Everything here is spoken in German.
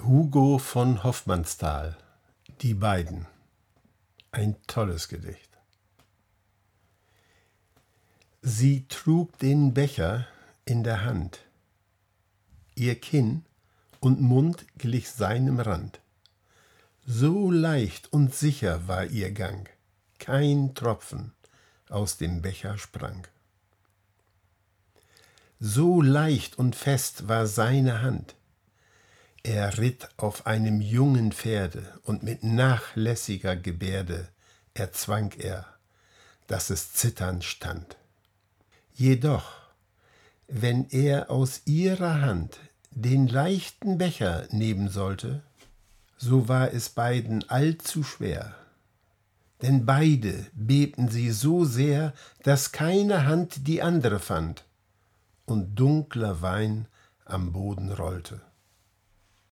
Hugo von Hofmannsthal, Die beiden. Ein tolles Gedicht. Sie trug den Becher in der Hand. Ihr Kinn und Mund glich seinem Rand. So leicht und sicher war ihr Gang, kein Tropfen aus dem Becher sprang. So leicht und fest war seine Hand. Er ritt auf einem jungen Pferde, und mit nachlässiger Gebärde erzwang er, dass es zitternd stand. Jedoch, wenn er aus ihrer Hand den leichten Becher nehmen sollte, so war es beiden allzu schwer. Denn beide bebten sie so sehr, dass keine Hand die andere fand, und dunkler Wein am Boden rollte.